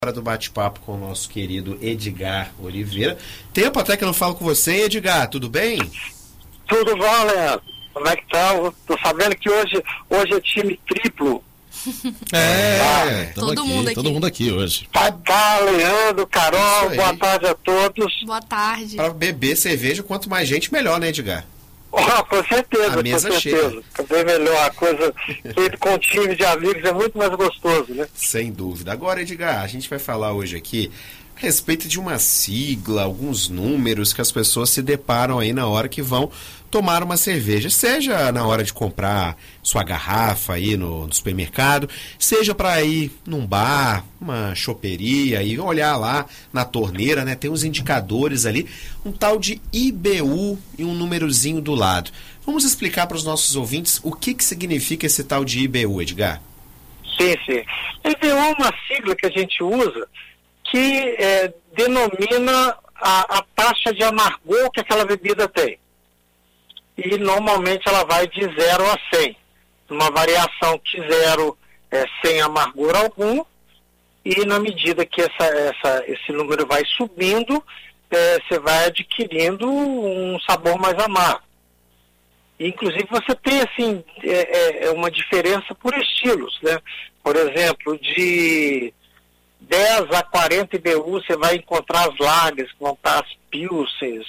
Hora do bate-papo com o nosso querido Edgar Oliveira. Tempo até que eu não falo com você, Edgar, tudo bem? Tudo bom, Leandro? Como é que tá? Eu tô sabendo que hoje é time triplo. Todo mundo aqui hoje. Tá, Leandro, Carol, boa tarde a todos. Boa tarde. Para beber cerveja, quanto mais gente, melhor, né, Edgar? Com certeza, a mesa com certeza. cheia. Bem melhor, a coisa feita com time de amigos é muito mais gostoso, né? Sem dúvida. Agora, Edgar, a gente vai falar hoje aqui a respeito de uma sigla, alguns números que as pessoas se deparam aí na hora que vão tomar uma cerveja, seja na hora de comprar sua garrafa aí no supermercado, seja para ir num bar, uma choperia e olhar lá na torneira, né? Tem uns indicadores ali, um tal de IBU e um númerozinho do lado. Vamos explicar para os nossos ouvintes o que significa esse tal de IBU, Edgar? Sim. IBU é uma sigla que a gente usa que denomina a taxa de amargor que aquela bebida tem. E normalmente ela vai de 0 a 100. Uma variação que 0 é sem amargor algum, e na medida que esse número vai subindo, você vai adquirindo um sabor mais amargo. Inclusive você tem assim, uma diferença por estilos, né? Por exemplo, de 10 a 40 IBU você vai encontrar as lagers, que vão estar as pilsens,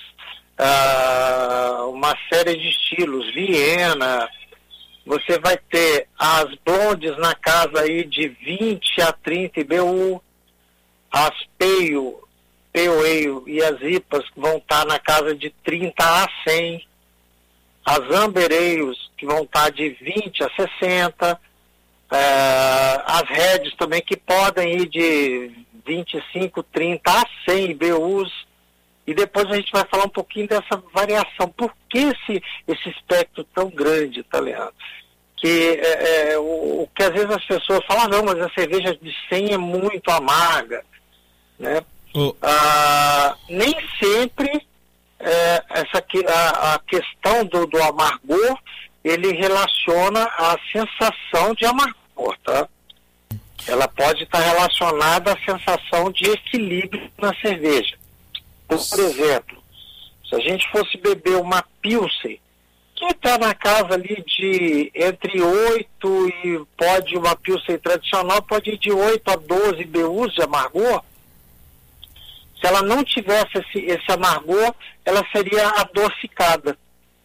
uma série de estilos, Viena. Você vai ter as blondes na casa aí de 20 a 30 IBU, as Pale Ale e as IPAs que vão estar na casa de 30 a 100, as Amber Ales que vão estar de 20 a 60, as Reds também que podem ir de 25, 30 a 100 IBUs. E depois a gente vai falar um pouquinho dessa variação. Por que esse espectro tão grande, tá, Leandro? Que o que às vezes as pessoas falam, não, mas a cerveja de 100 é muito amarga, né? Nem sempre a questão do amargor, ele relaciona a sensação de amargor, tá? Ela pode estar relacionada à sensação de equilíbrio na cerveja. Por exemplo, se a gente fosse beber uma Pilsen, que está na casa ali de entre 8 e pode uma Pilsen tradicional, pode ir de 8 a 12 IBUs de amargor. Se ela não tivesse esse amargor, ela seria adocicada.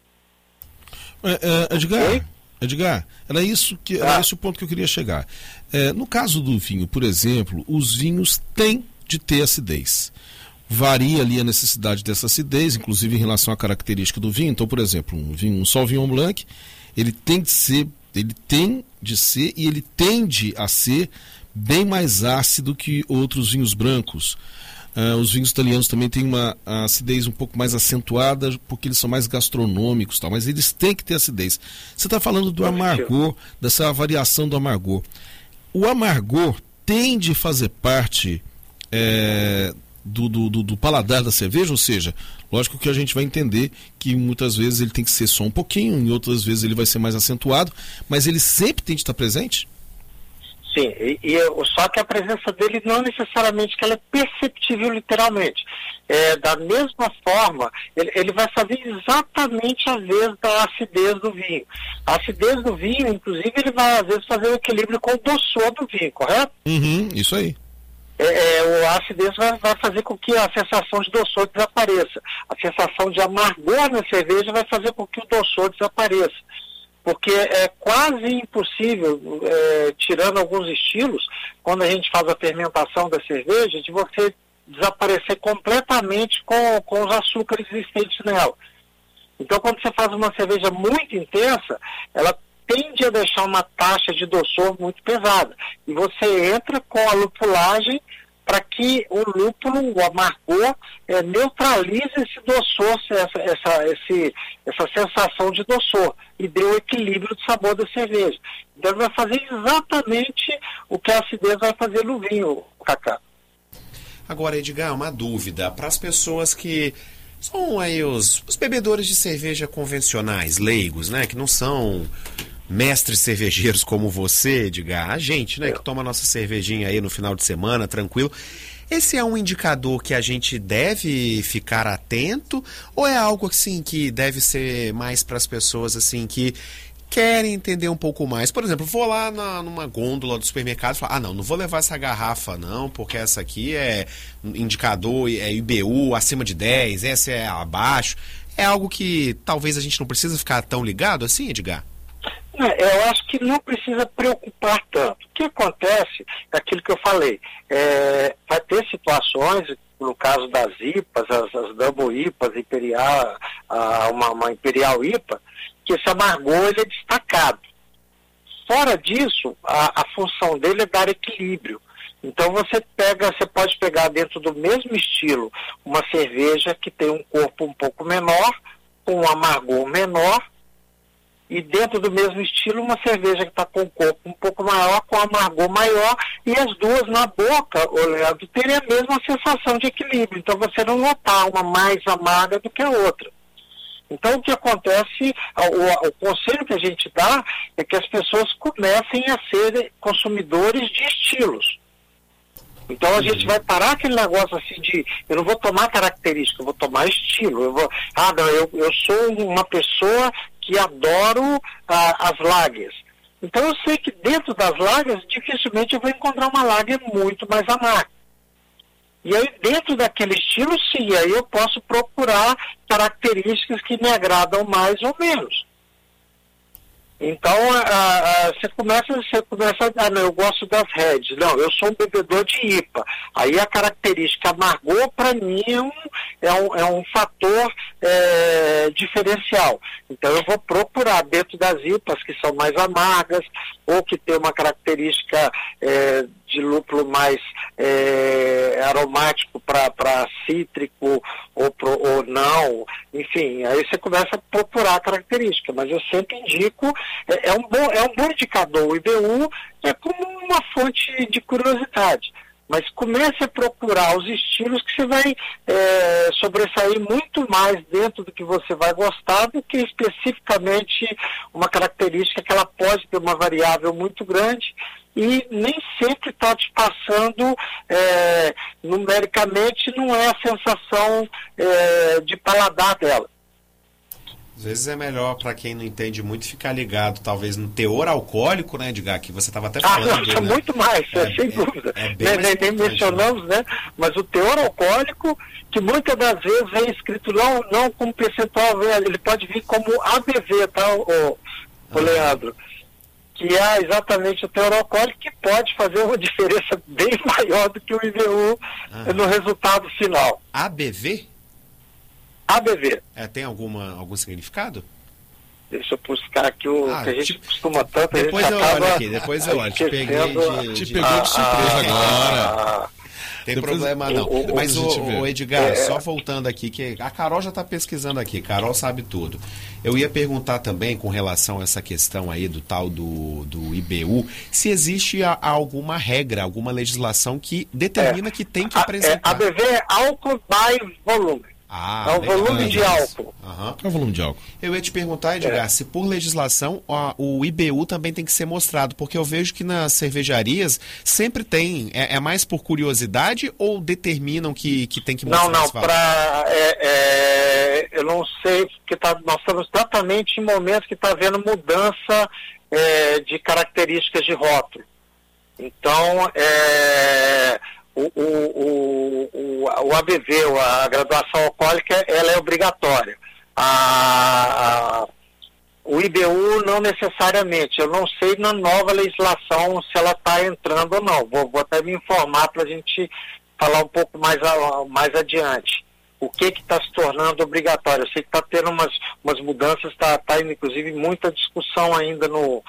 Edgar, era esse o ponto que eu queria chegar. No caso do vinho, por exemplo, os vinhos têm de ter acidez. Varia ali a necessidade dessa acidez, inclusive em relação à característica do vinho. Então, por exemplo, um Sauvignon Blanc, ele tem de ser e ele tende a ser bem mais ácido que outros vinhos brancos. Os vinhos italianos também têm uma acidez um pouco mais acentuada, porque eles são mais gastronômicos, tal, mas eles têm que ter acidez. Você está falando do amargor, dessa variação do amargor. O amargor tende a fazer parte do paladar da cerveja, ou seja, lógico que a gente vai entender que muitas vezes ele tem que ser só um pouquinho, em outras vezes ele vai ser mais acentuado, mas ele sempre tem de estar presente? Sim, só que a presença dele não necessariamente que ela é perceptível literalmente. Da mesma forma, ele vai fazer exatamente a vez da acidez do vinho. A acidez do vinho, inclusive, ele vai às vezes fazer o equilíbrio com o doçor do vinho, correto? Isso aí. A acidez vai fazer com que a sensação de doçor desapareça. A sensação de amargor na cerveja vai fazer com que o doçor desapareça. Porque é quase impossível, tirando alguns estilos, quando a gente faz a fermentação da cerveja, de você desaparecer completamente com os açúcares existentes nela. Então, quando você faz uma cerveja muito intensa, ela tende a deixar uma taxa de doçor muito pesada. E você entra com a lupulagem para que o lúpulo, o amargor, neutralize esse doçor, essa sensação de doçor, e dê o equilíbrio do sabor da cerveja. Então ele vai fazer exatamente o que a acidez vai fazer no vinho, Cacá. Agora, Edgar, uma dúvida para as pessoas que são aí os bebedores de cerveja convencionais, leigos, né, que não são mestres cervejeiros como você, Edgar, a gente, né, que toma nossa cervejinha aí no final de semana, tranquilo, esse é um indicador que a gente deve ficar atento ou é algo assim que deve ser mais para as pessoas assim que querem entender um pouco mais? Por exemplo, vou lá numa gôndola do supermercado e falar, não vou levar essa garrafa não, porque essa aqui é indicador, é IBU acima de 10, essa é abaixo. É algo que talvez a gente não precisa ficar tão ligado assim, Edgar? Eu acho que não precisa preocupar tanto. O que acontece é aquilo que eu falei. Vai ter situações, no caso das IPAs, as Double IPAs, Imperial, uma Imperial IPA, que esse amargor ele é destacado. Fora disso, a função dele é dar equilíbrio. Então você pode pegar dentro do mesmo estilo uma cerveja que tem um corpo um pouco menor, com um amargor menor, e dentro do mesmo estilo uma cerveja que está com um corpo um pouco maior, com um amargor maior, e as duas na boca, Leandro, terem a mesma sensação de equilíbrio. Então você não notar uma mais amarga do que a outra. Então o que acontece, o conselho que a gente dá é que as pessoas comecem a ser consumidores de estilos. Então a gente vai parar aquele negócio assim de, eu não vou tomar característica, eu vou tomar estilo. Eu sou uma pessoa que adoro as lagers. Então eu sei que dentro das lagers, dificilmente eu vou encontrar uma lager muito mais amarga. E aí dentro daquele estilo, sim, aí eu posso procurar características que me agradam mais ou menos. Então, você começa eu gosto das Reds. Não, eu sou um bebedor de IPA. Aí a característica amargor, para mim, é um fator diferencial. Então, eu vou procurar dentro das IPAs que são mais amargas, ou que tem uma característica de lúpulo mais aromático para cítrico, ou não. Enfim, aí você começa a procurar a característica. Mas eu sempre indico, é um bom indicador. O IBU é como uma fonte de curiosidade. Mas comece a procurar os estilos que você vai sobressair muito mais dentro do que você vai gostar do que especificamente uma característica que ela pode ter uma variável muito grande e nem sempre está te passando numericamente, não é a sensação de paladar dela. Às vezes é melhor, para quem não entende muito, ficar ligado, talvez, no teor alcoólico, né, Edgar, que você estava até falando. Não, né? Muito mais, sem dúvida. Nem mencionamos, né? Mas o teor alcoólico, que muitas das vezes é escrito não como percentual, ele pode vir como ABV, tá, o Leandro? Que é exatamente o teor alcoólico, que pode fazer uma diferença bem maior do que o IBU no resultado final. ABV? ABV. Tem algum significado? Deixa eu buscar aqui o que a gente costuma tanto. Depois eu olho aqui, depois eu olho. Te pegou de surpresa agora. Tem depois, problema não. Mas o Edgar, só voltando aqui, que a Carol já está pesquisando aqui, Carol sabe tudo. Eu ia perguntar também com relação a essa questão aí do tal do IBU, se existe alguma regra, alguma legislação que determina que tem que apresentar. ABV é álcool by volume. É o volume de álcool. É o volume de álcool. Eu ia te perguntar, Edgar, se por legislação o IBU também tem que ser mostrado, porque eu vejo que nas cervejarias sempre tem, é mais por curiosidade ou determinam que tem que mostrar? Não, eu não sei, porque nós estamos exatamente em momentos que está havendo mudança de características de rótulo. Então, o ABV, a graduação alcoólica, ela é obrigatória. O IBU não necessariamente. Eu não sei na nova legislação se ela está entrando ou não. Vou até me informar para a gente falar um pouco mais adiante. O que está se tornando obrigatório? Eu sei que está tendo umas mudanças, está inclusive muita discussão ainda no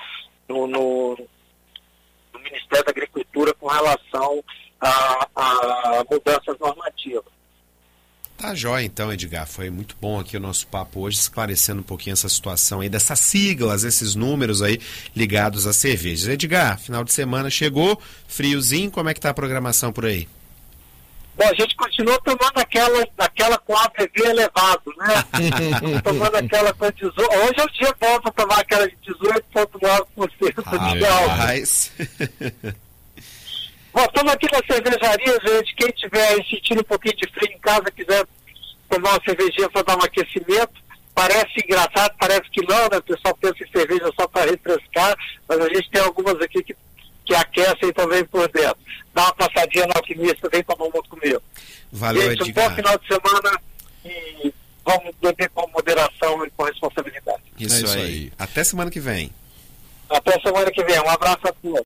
Ministério da Agricultura com relação a mudanças normativas. Tá jóia então, Edgar, foi muito bom aqui o nosso papo hoje, esclarecendo um pouquinho essa situação aí, dessas siglas, esses números aí ligados às cervejas. Edgar, final de semana chegou, friozinho, como é que tá a programação por aí? Bom, a gente continua tomando aquela com ABV elevado, né? Tomando aquela com 18. Hoje é o dia bom para tomar aquela de 18,9% de álcool. Bom, estamos aqui na cervejaria, gente. Quem estiver sentindo um pouquinho de frio em casa, quiser tomar uma cervejinha para dar um aquecimento, parece engraçado, parece que não, né? O pessoal pensa em cerveja só para refrescar, mas a gente tem algumas aqui que aquecem também por dentro. Dá uma passadinha na Alquimista, vem tomar um outro comigo. Valeu, gente, Edgar. Um bom final de semana e vamos beber com moderação e com responsabilidade. Isso aí. Até semana que vem. Até semana que vem. Um abraço a todos.